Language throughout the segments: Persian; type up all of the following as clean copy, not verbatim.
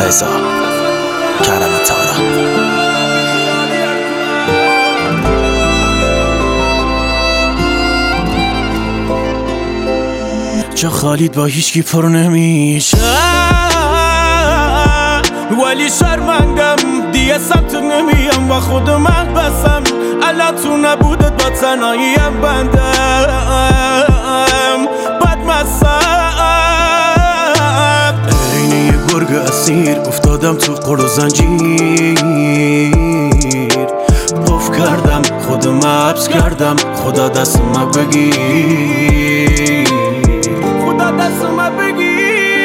رضا کرم تارا. جا خالید با هیچکی پر نمیشه، ولی شرمندم دیگه سمت نمیم با خودم بسم. الان تو نبودت با تنهاییم بندم بدمستم. عین یه گرگ اسیر افتادم تو قل و زنجیر. قف کردم خودم حبس کردم، خدا دست ما بگیر، خدا دست ما بگیر.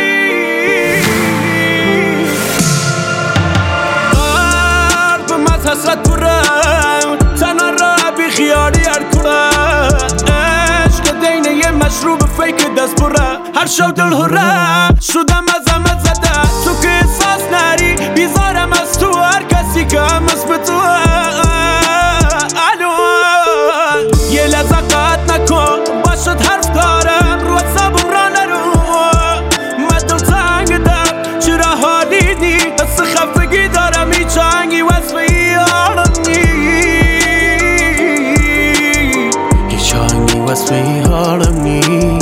حسرت پرم تنها را بی خیالی هر کنه. عشق دینه یه مشروب فیک دست پره. هر شو دل هره شدم از همه زده. تو که احساس نری بیزارم از تو، هر کسی که هم اسم تو. الو یه لحظه قطع نکن باشد حرف دارم، رو حسابم را نرو. من دل تنگ دم چرا حالی نی، حس خفگی دارم هیچ آهنگی وصفی واسه حالم نی.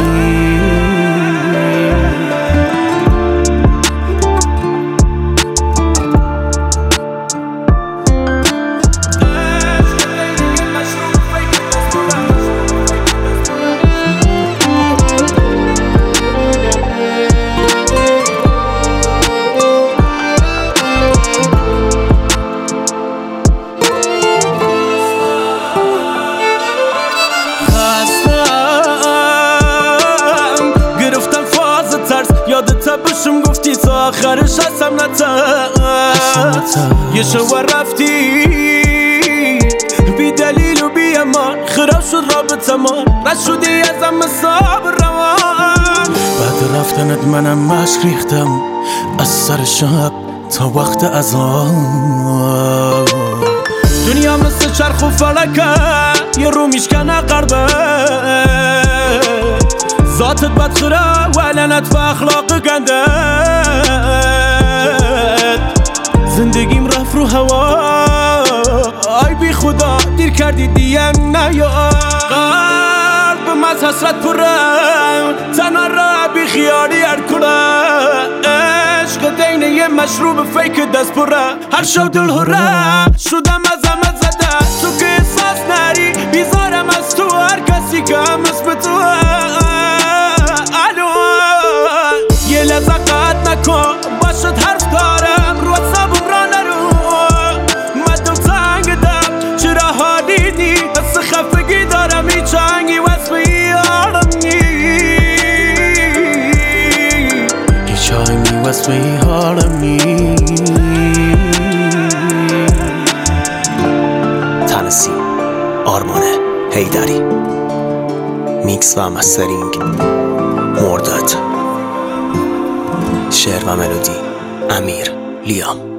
یادت بشم گفتی تا آخرش هستم نترس. یه شو رفتی بی دلیل و بی امان، خراب شد رابطه ما نشدی ازم حساب روان. بعد رفتنت منم مشک ریختم از سر شب تا وقت اذان. دنیا مثل چرخ و فلکه یه رو میشکنه قربه. ذاتت بدخره و لعنت به اخلاق گندت. زندگیم رفت رو هوا، آی بی خدا دیر کردی دیگه نیا. قلبم از حسرت پرم تنها را بی خیالی هر کنه. عشق دینه یه مشروب فیک دست پره. هر شو دل هره شدم از همه زده. تو که احساس نری بیزارم از تو، هر کسی که هم اسم تو. یه لحظه قطع نکن باشد حرف دارم، رو حسابم را نرو. من دل تنگ دم چرا حالی نی، حس خفگی دارم هیچ آهنگی وصفی حالم نی. هیچ آهنگی وصفی حالم نی. تنسی آرمان حیدری، میکس و مسترینگ مرداد، شعر و ملودی امیر لیام.